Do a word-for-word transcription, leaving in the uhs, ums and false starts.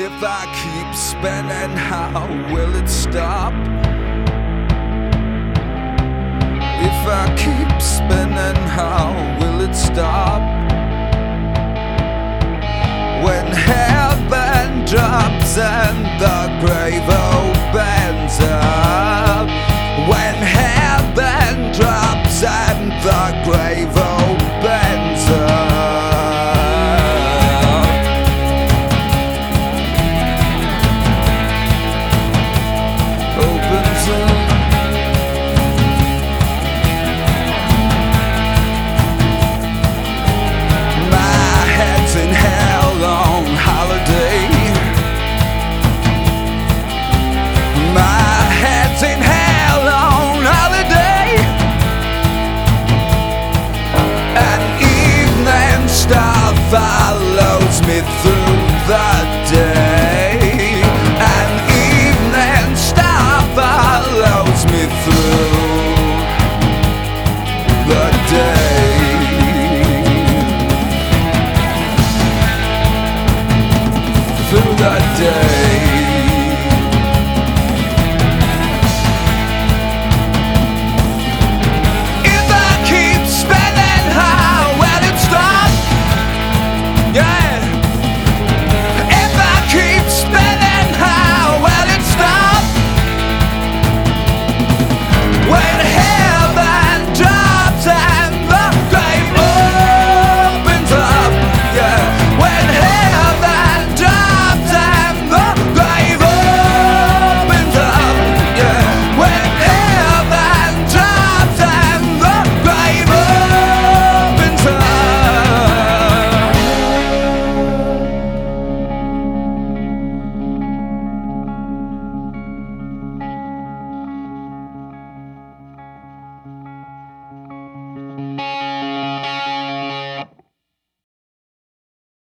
If I keep spinning, how will it stop? If I keep spinning, how will it stop? When heaven drops and the grave opens up. When heaven drops and the grave opens